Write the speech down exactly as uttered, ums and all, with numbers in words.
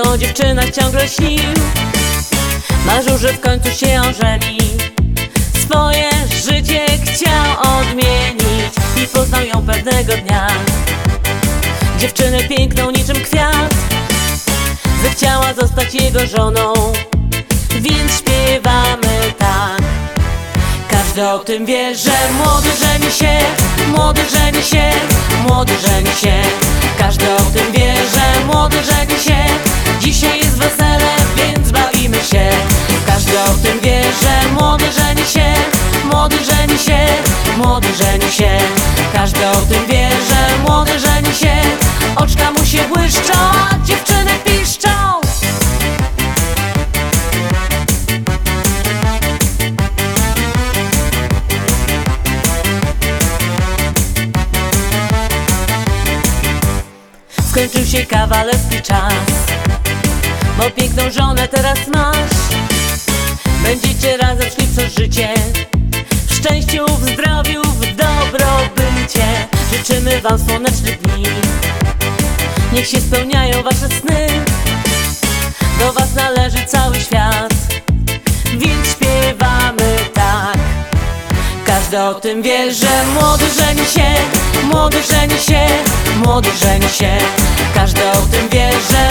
Każdy o dziewczynach ciągle śnił, marzył, że w końcu się ożeni. Swoje życie chciał odmienić i poznał ją pewnego dnia. Dziewczynę piękną niczym kwiat, zechciała zostać jego żoną, więc śpiewamy tak. Każdy o tym wie, że młody żeni się, młody żeni się, młody żeni się. Każdy o tym wie, że młody żeni się. Dzisiaj jest wesele, więc bawimy się. Każdy o tym wie, że młody żeni się, młody żeni się, młody żeni się. Każdy o tym wie, że młody żeni się. Oczka mu się błyszczą, a dziewczyny piszczą. Skończył się kawalerski czas, bo piękną żonę teraz masz. Będziecie razem szli przez życie, w szczęściu, w zdrowiu, w dobrobycie. Życzymy wam słonecznych dni, niech się spełniają wasze sny. Do was należy cały świat, więc śpiewamy tak. Każdy o tym wie, że młody żeni się, młody żeni się, młody żeni się. Każdy o tym wie, że